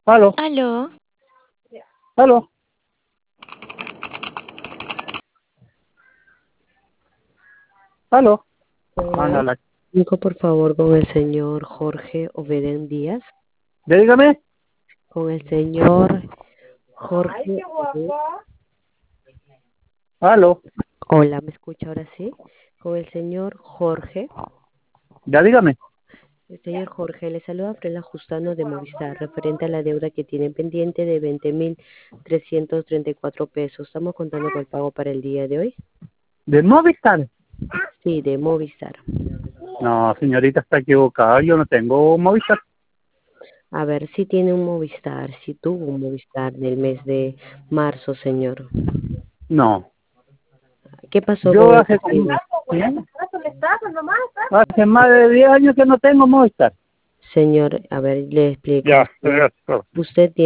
Aló, Aló, aló. Aló. Ándala. Comunico por favor con el señor Jorge Obedén Díaz. Ya dígame. Con el señor Jorge. Aló. Hola, ¿me escucha ahora sí? Con el señor Jorge. Ya dígame. El señor Jorge le saluda Frela Justano de Movistar, referente a la deuda que tiene pendiente de 20.334 pesos. Estamos contando con el pago para el día de hoy. ¿De Movistar? Sí, de Movistar. No, señorita, está equivocada. Yo no tengo Movistar. A ver, si tiene un Movistar, si tuvo un Movistar del mes de marzo, señor. No. ¿Qué pasó Yo con el hace como... recibo? Hace más de 10 años que no tengo Movistar. Señor, a ver, le explico. Ya, eso. Usted tiene